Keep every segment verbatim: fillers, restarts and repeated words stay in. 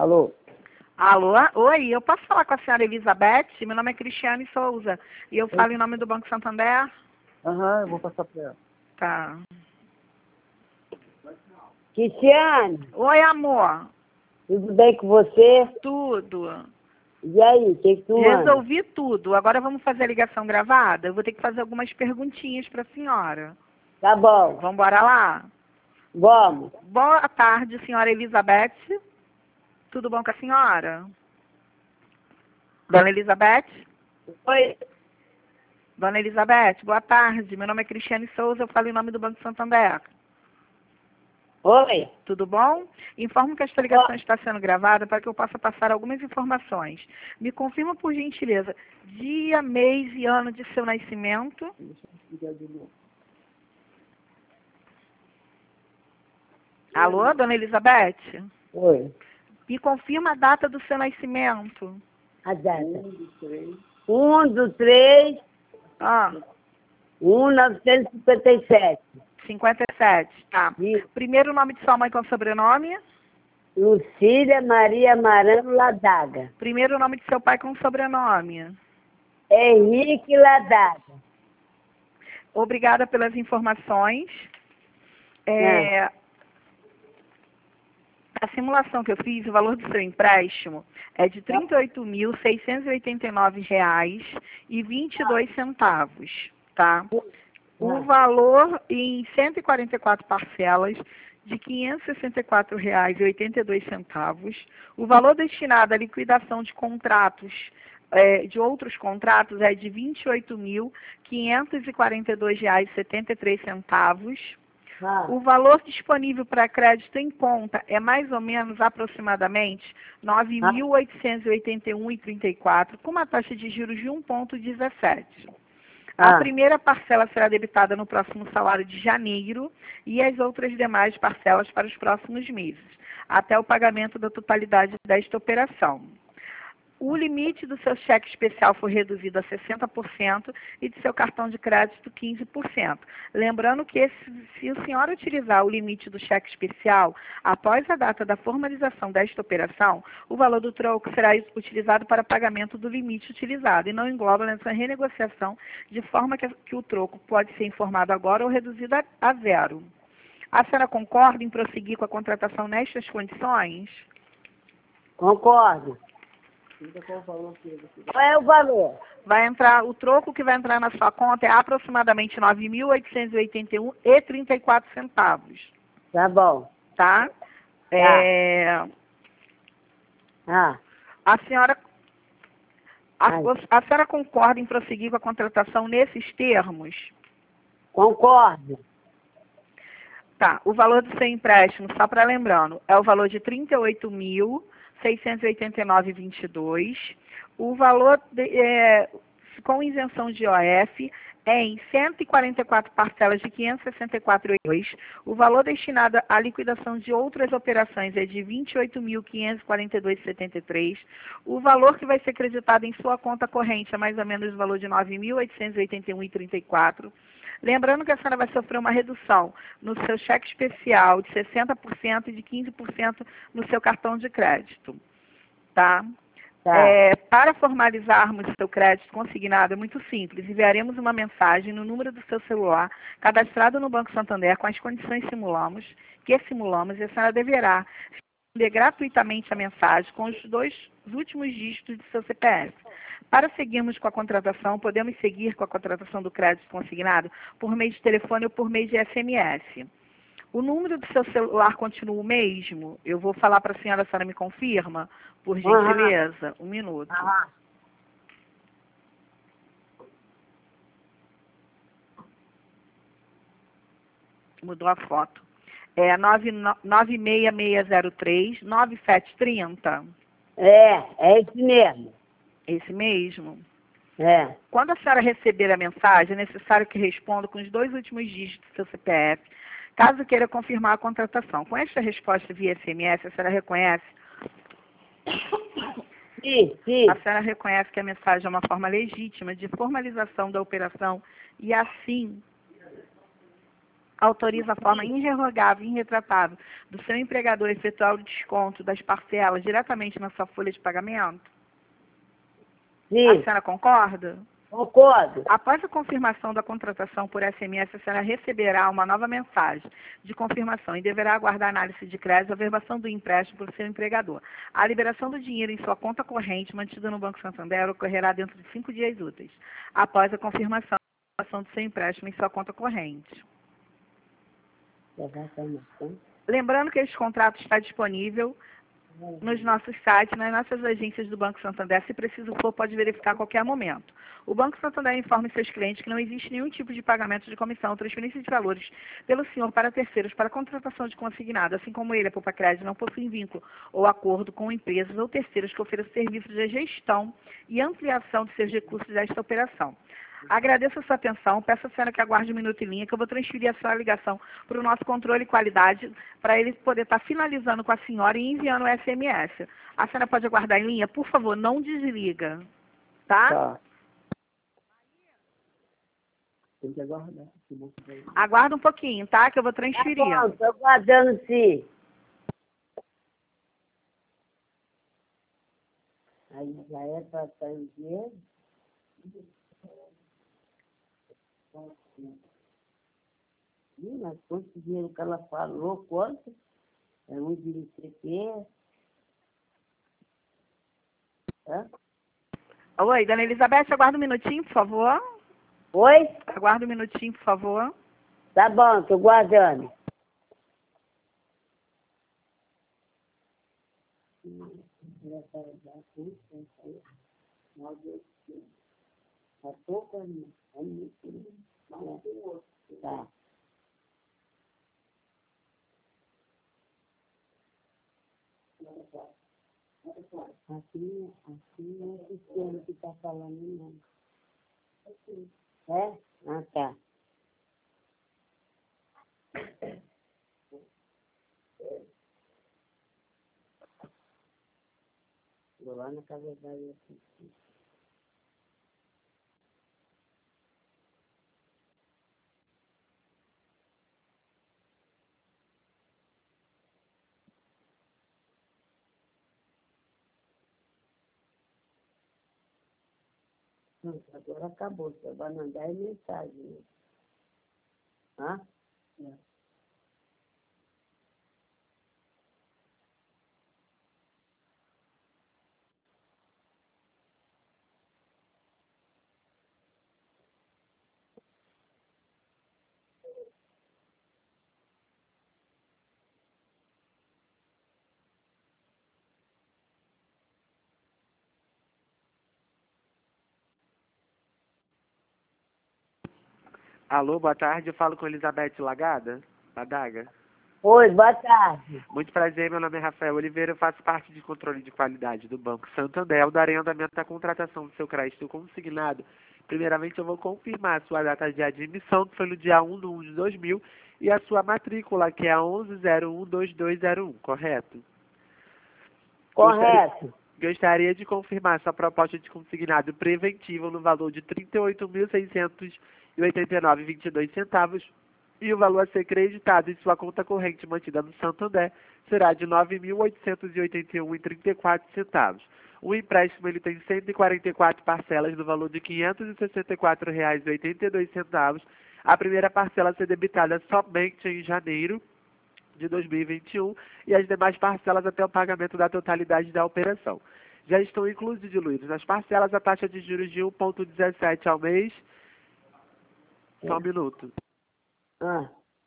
Alô? Alô? Oi, eu posso falar com a senhora Elizabeth? Meu nome é Cristiane Souza. E eu falo em nome do Banco Santander? Aham, eu vou passar pra ela. Tá. Cristiane, Oi, amor. tudo bem com você? Tudo. E aí, o que que tu anda? Resolvi tudo. Agora vamos fazer a ligação gravada? Eu vou ter que fazer algumas perguntinhas para a senhora. Tá bom, Vamos embora lá? vamos. Boa tarde, senhora Elizabeth. Tudo bom com a senhora? Dona Elizabeth? Oi, Dona Elizabeth, boa tarde. Meu nome é Cristiane Souza, eu falo em nome do Banco Santander. oi. Tudo bom? Informo que esta ligação está sendo gravada para que eu possa passar algumas informações. Me confirma, por gentileza, dia, mês e ano de seu nascimento. Alô, Dona Elizabeth? Oi. Me confirma a data do seu nascimento. A data. um do três, Ah, mil novecentos e cinquenta e sete. cinquenta e sete. Tá. Isso. Primeiro nome de sua mãe com sobrenome. Lucília Maria Marano Ladaga. Primeiro nome de seu pai com sobrenome. Henrique Ladaga. Obrigada pelas informações. É, a simulação que eu fiz, o valor do seu empréstimo é de trinta e oito mil, seiscentos e oitenta e nove reais e vinte e dois centavos, tá? O valor em cento e quarenta e quatro parcelas de quinhentos e sessenta e quatro reais e oitenta e dois centavos. O valor destinado à liquidação de contratos, é, de outros contratos, é de vinte e oito mil, quinhentos e quarenta e dois reais e setenta e três centavos. Ah. O valor disponível para crédito em conta é mais ou menos aproximadamente nove mil oitocentos e oitenta e um reais e trinta e quatro centavos, com uma taxa de juros de um vírgula dezessete. A Ah. primeira parcela será debitada no próximo salário de janeiro e as outras demais parcelas para os próximos meses, até o pagamento da totalidade desta operação. O limite do seu cheque especial foi reduzido a sessenta por cento e de seu cartão de crédito quinze por cento. Lembrando que esse, se o senhor utilizar o limite do cheque especial após a data da formalização desta operação, o valor do troco será utilizado para pagamento do limite utilizado e não engloba nessa renegociação, de forma que, que o troco pode ser informado agora ou reduzido a, a zero. A senhora concorda em prosseguir com a contratação nestas condições? Concordo. Qual é o valor? Vai entrar, o troco que vai entrar na sua conta é aproximadamente nove mil oitocentos e oitenta e um reais e trinta e quatro centavos. Tá bom. Tá? É, Ah. a senhora a, Ai. a senhora concorda em prosseguir com a contratação nesses termos? Concordo. Tá. O valor do seu empréstimo, só para lembrando, é o valor de trinta e oito mil, seiscentos e oitenta e nove reais e vinte e dois centavos. O valor de, é, com isenção de I O F é em cento e quarenta e quatro parcelas de quinhentos e sessenta e quatro reais e oitenta e dois centavos. O valor destinado à liquidação de outras operações é de vinte e oito mil, quinhentos e quarenta e dois reais e setenta e três centavos. O valor que vai ser creditado em sua conta corrente é mais ou menos o valor de nove mil oitocentos e oitenta e um reais e trinta e quatro centavos. Lembrando que a senhora vai sofrer uma redução no seu cheque especial de sessenta por cento e de quinze por cento no seu cartão de crédito. Tá? Tá. É, para formalizarmos seu crédito consignado é muito simples. Enviaremos uma mensagem no número do seu celular, cadastrado no Banco Santander, com as condições simulamos, que simulamos, e a senhora deverá responder gratuitamente a mensagem com os dois os últimos dígitos do seu C P F. Para seguirmos com a contratação, podemos seguir com a contratação do crédito consignado por meio de telefone ou por meio de S M S. O número do seu celular continua o mesmo? Eu vou falar para a senhora, a senhora me confirma, por gentileza? Um minuto. Ah. Mudou a foto. É nove seis seis zero três, nove sete três zero. É, é esse mesmo. Esse mesmo? É. Quando a senhora receber a mensagem, é necessário que responda com os dois últimos dígitos do seu C P F, caso queira confirmar a contratação. Com esta resposta via S M S, a senhora reconhece? Sim, sim. A senhora reconhece que a mensagem é uma forma legítima de formalização da operação e assim autoriza a forma irrevogável e irretratável do seu empregador efetuar o desconto das parcelas diretamente na sua folha de pagamento? A Sim, senhora concorda? concordo. Após a confirmação da contratação por S M S, a senhora receberá uma nova mensagem de confirmação e deverá aguardar a análise de crédito, a verbação do empréstimo por seu empregador. A liberação do dinheiro em sua conta corrente, mantida no Banco Santander, ocorrerá dentro de cinco dias úteis, após a confirmação do seu empréstimo em sua conta corrente. Lembrando que este contrato está disponível nos nossos sites, nas nossas agências do Banco Santander. Se preciso for, pode verificar a qualquer momento. O Banco Santander informa seus clientes que não existe nenhum tipo de pagamento de comissão, transferência de valores pelo senhor para terceiros para contratação de consignado, assim como ele, a Poupa Crédito, não possui vínculo ou acordo com empresas ou terceiros que ofereçam serviços de gestão e ampliação de seus recursos desta operação. Agradeço a sua atenção, peço à senhora que aguarde um minuto em linha, que eu vou transferir a sua ligação para o nosso controle de qualidade, para ele poder estar finalizando com a senhora e enviando o S M S. A senhora pode aguardar em linha? Por favor, não desliga, tá? Tá. Tem que aguardar. Aguarda um pouquinho, tá? Que eu vou transferir. Tá bom, tô aguardando sim. Aí já é para estar em dinheiro. Ih, mas quanto dinheiro que ela falou, quanto? É um de não sei o quê. Hã? Oi, dona Elizabeth, aguarda um minutinho, por favor. Oi? Aguarda um minutinho, por favor. Tá bom, tô guardando. Tá. Aqui, aqui não é sistema que tá falando, não. É? Ah, tá. Vou lá na casa da minha assistir. Pronto, agora acabou. Você vai mandar é mensagem. Né? Hã? É. Alô, boa tarde, eu falo com Elizabeth Lagada, Ladaga. Oi, boa tarde. Muito prazer, meu nome é Rafael Oliveira, eu faço parte de controle de qualidade do Banco Santander. Eu darei andamento à contratação do seu crédito consignado. Primeiramente, eu vou confirmar a sua data de admissão, que foi no dia um de um de dois mil, e a sua matrícula, que é a onze zero um dois dois zero um, correto? Correto. Gostaria de confirmar sua proposta de consignado preventivo no valor de trinta e oito mil seiscentos e oitenta e nove vírgula vinte e dois centavos e o valor a ser creditado em sua conta corrente mantida no Santander será de nove mil oitocentos e oitenta e um vírgula trinta e quatro centavos. O empréstimo ele tem cento e quarenta e quatro parcelas no valor de quinhentos e sessenta e quatro reais e oitenta e dois centavos. A primeira parcela a ser debitada somente em janeiro de dois mil e vinte e um e as demais parcelas até o pagamento da totalidade da operação. Já estão inclusos e diluídos nas parcelas a taxa de juros de um vírgula dezessete ao mês. Só um minuto. Ah.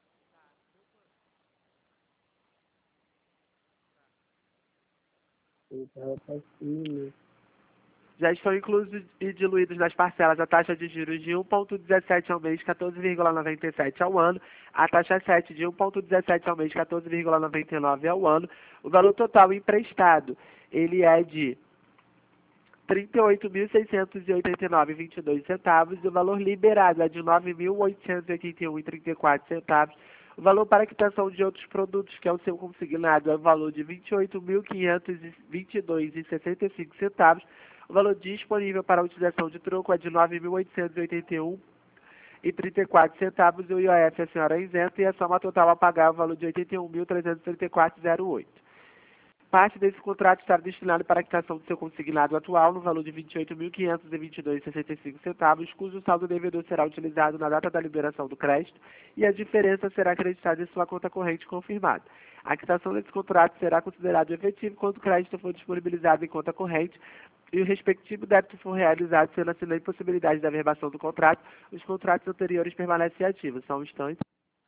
Então, tá assim, Já estão inclusos e diluídos nas parcelas a taxa de juros de um vírgula dezessete ao mês, quatorze vírgula noventa e sete ao ano, a taxa sete de um vírgula dezessete ao mês, quatorze vírgula noventa e nove ao ano. O valor total emprestado, ele é de trinta e oito mil seiscentos e oitenta e nove vírgula vinte e dois centavos e o valor liberado é de nove mil oitocentos e oitenta e um vírgula trinta e quatro centavos. O valor para quitação de outros produtos, que é o seu consignado, é o valor de vinte e oito mil quinhentos e vinte e dois vírgula sessenta e cinco centavos. O valor disponível para a utilização de troco é de nove mil oitocentos e oitenta e um e trinta e quatro centavos, e o I O F a senhora é isenta e a soma total a pagar é o valor de oitenta e um mil trezentos e trinta e quatro reais e zero oito. Parte desse contrato está destinado para a quitação do seu consignado atual no valor de vinte e oito mil quinhentos e vinte e dois reais e sessenta e cinco centavos, cujo saldo devedor será utilizado na data da liberação do crédito e a diferença será acreditada em sua conta corrente confirmada. A quitação desse contrato será considerado efetivo quando o crédito for disponibilizado em conta corrente e o respectivo débito for realizado sendo a impossibilidade da averbação do contrato. Os contratos anteriores permanecem ativos. Só um instante.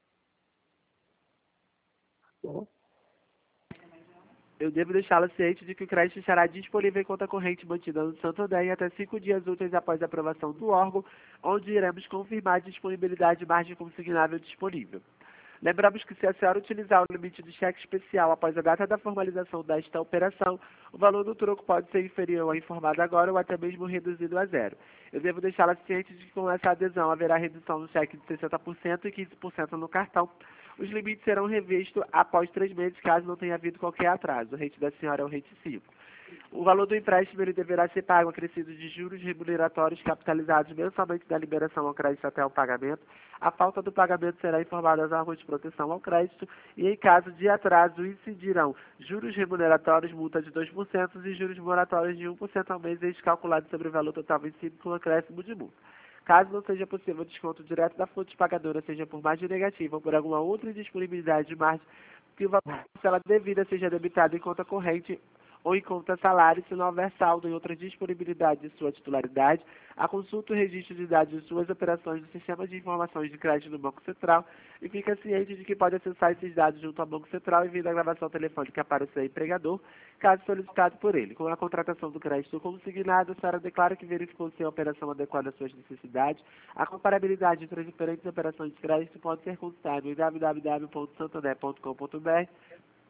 Eu devo deixá-la ciente de que o crédito estará disponível em conta corrente mantida no Santander em até cinco dias úteis após a aprovação do órgão, onde iremos confirmar a disponibilidade de margem consignável disponível. Lembramos que se a senhora utilizar o limite de cheque especial após a data da formalização desta operação, o valor do troco pode ser inferior ao informado agora ou até mesmo reduzido a zero. Eu devo deixá-la ciente de que com essa adesão haverá redução no cheque de sessenta por cento e quinze por cento no cartão. Os limites serão revistos após três meses, caso não tenha havido qualquer atraso. O rate da senhora é o rate cinco. O valor do empréstimo ele deverá ser pago acrescido de juros remuneratórios capitalizados mensalmente da liberação ao crédito até o pagamento. A falta do pagamento será informada aos órgãos de proteção ao crédito e, em caso de atraso, incidirão juros remuneratórios, multa de dois por cento e juros moratórios de um por cento ao mês, ex calculado sobre o valor total vencido com acréscimo de multa. Caso não seja possível o desconto direto da fonte pagadora, seja por margem negativa ou por alguma outra indisponibilidade de margem, que o valor da parcela devida seja debitado em conta corrente ou em conta salário, se não houver saldo em outra disponibilidade de sua titularidade, a consulta o registro de dados de suas operações do Sistema de Informações de Crédito do Banco Central e fica ciente de que pode acessar esses dados junto ao Banco Central enviando a gravação telefônica para o seu empregador, caso solicitado por ele. Com a contratação do crédito consignado, a senhora declara que verificou se a operação adequada às suas necessidades. A comparabilidade entre as diferentes operações de crédito pode ser consultada em w w w ponto santander ponto com ponto b r.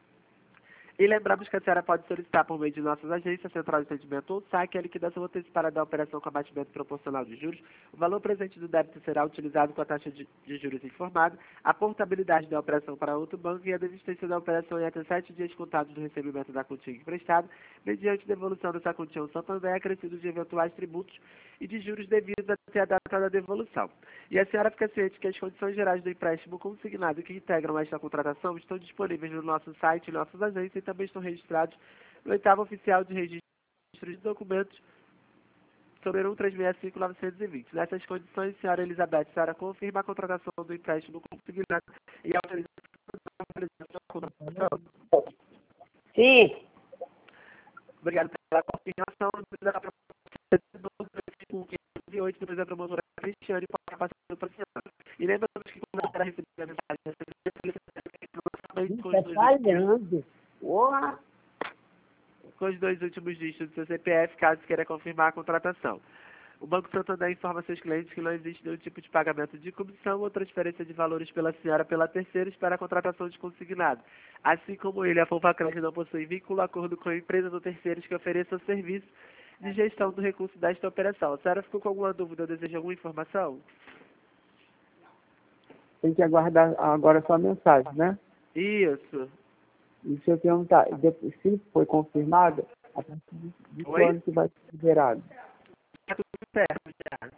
E lembramos que a senhora pode solicitar por meio de nossas agências, Central de Atendimento ou S A C, a liquidação antecipada da operação com abatimento proporcional de juros. O valor presente do débito será utilizado com a taxa de, de juros informada, a portabilidade da operação para outro banco e a desistência da operação em até sete dias contados do recebimento da quantia emprestada, mediante devolução dessa quantia ao Santander, acrescido de eventuais tributos e de juros devidos até a data da devolução. E a senhora fica ciente que as condições gerais do empréstimo consignado que integram esta contratação estão disponíveis no nosso site e nossas agências e também estão registrados no oitavo oficial de registro de documentos número um três seis cinco nove dois zero. Nessas condições, senhora Elizabeth, a senhora confirma a contratação do empréstimo consignado e autoriza a contratação. Sim. Obrigado pela confirmação. Depois da promotora Cristiane pode passar para a senhora. E lembramos que quando a senhora receber a mensagem, Está falhando. Porra. com os dois últimos dígitos do seu C P F, caso queira confirmar a contratação. O Banco Santander informa seus clientes que não existe nenhum tipo de pagamento de comissão ou transferência de valores pela senhora pela terceiros para a contratação de consignado. Assim como ele, a Fonfacred não possui vínculo acordo com a empresa ou terceiros que ofereça o serviço de gestão do recurso desta operação. A senhora ficou com alguma dúvida ou deseja alguma informação? Tem que aguardar agora a sua mensagem, né? Isso. E se eu perguntar, depois, se foi confirmado, a partir de, de quando que vai ser liberado? Está tudo certo já.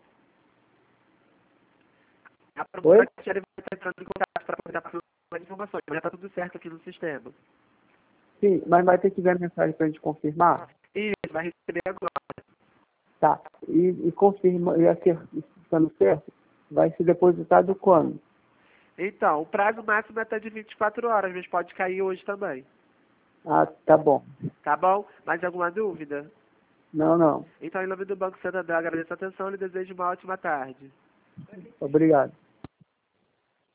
A promotora Cristiane vai estar entrando em contato para poder dar as informações, mas já está tudo certo aqui no sistema. Sim, mas vai ter que ver a mensagem para a gente confirmar? Isso, vai receber agora. Tá. E, e confirma, e aqui, estando certo, vai ser depositado quando? Então, o prazo máximo é até de vinte e quatro horas, mas pode cair hoje também. Ah, tá bom. Tá bom? Mais alguma dúvida? Não, não. Então, em nome do Banco Santander, agradeço a atenção e lhe desejo uma ótima tarde. Obrigado.